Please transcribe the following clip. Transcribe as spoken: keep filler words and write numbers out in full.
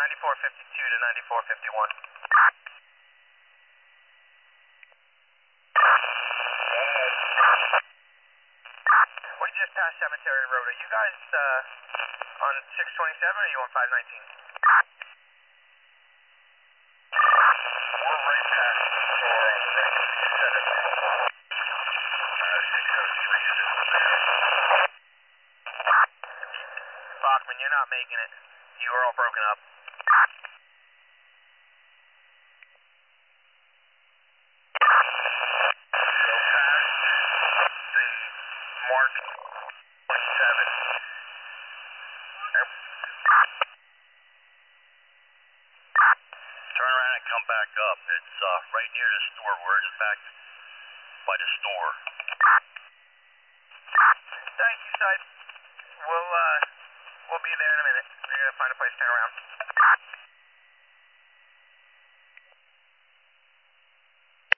ninety-four fifty-two to ninety-four fifty-one. We just passed Cemetery Road. Are you guys uh, on six twenty-seven or are you on five nineteen? We're right past the store on the right. Uh, six oh three is in there. Bachman, you're not making it. You were all broken up. So past the mark twenty-seven. Turn around and come back up. It's uh, right near the store. We're in fact by the store. Thank you, Sype. We'll, uh, we'll be there in a minute. We're gonna find a place to turn around.